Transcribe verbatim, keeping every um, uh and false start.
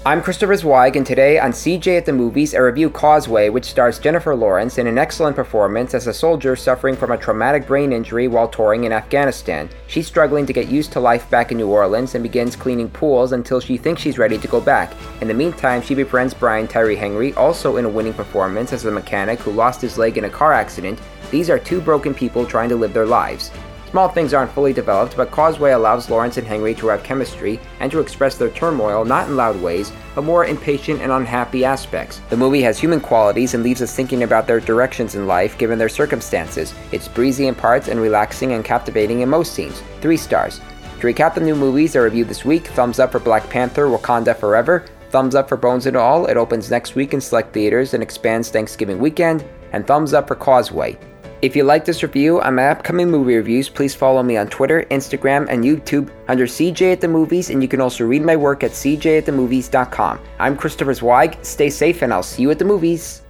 I'm Christopher Zweig, and today on C J at the Movies, I review Causeway, which stars Jennifer Lawrence in an excellent performance as a soldier suffering from a traumatic brain injury while touring in Afghanistan. She's struggling to get used to life back in New Orleans and begins cleaning pools until she thinks she's ready to go back. In the meantime, she befriends Brian Tyree Henry, also in a winning performance as a mechanic who lost his leg in a car accident. These are two broken people trying to live their lives. Small things aren't fully developed, but Causeway allows Lawrence and Henry to have chemistry and to express their turmoil not in loud ways, but more impatient and unhappy aspects. The movie has human qualities and leaves us thinking about their directions in life given their circumstances. It's breezy in parts and relaxing and captivating in most scenes. Three stars. To recap the new movies I reviewed this week, thumbs up for Black Panther: Wakanda Forever, thumbs up for Bones and All, it opens next week in select theaters and expands Thanksgiving weekend, and thumbs up for Causeway. If you like this review on my upcoming movie reviews, please follow me on Twitter, Instagram, and YouTube under C J at the Movies, and you can also read my work at c j at the movies dot com. I'm Christopher Zweig. Stay safe, and I'll see you at the movies.